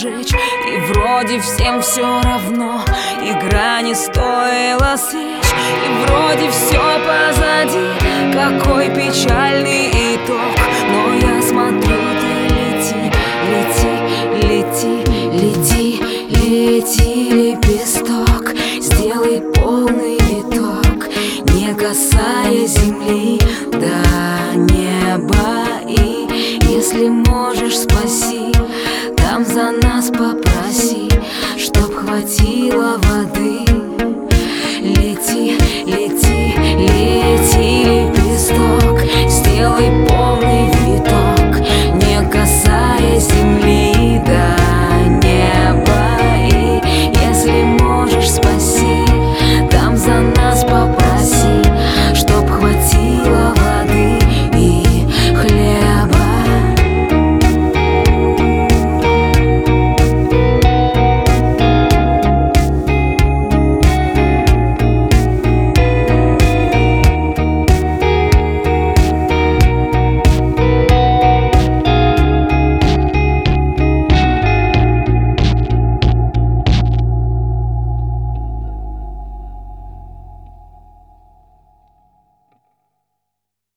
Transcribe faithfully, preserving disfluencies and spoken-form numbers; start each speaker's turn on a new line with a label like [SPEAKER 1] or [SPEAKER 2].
[SPEAKER 1] зажечь. И вроде всем все равно, игра не стоила свеч. И вроде все позади, какой печальный итог. Но я смотрю, ты лети, лети, лети, лети, лети, лепесток. Сделай полный виток, не касаясь земли, до неба. И если можешь, спаси, там за нас попроси, чтоб хватило воды.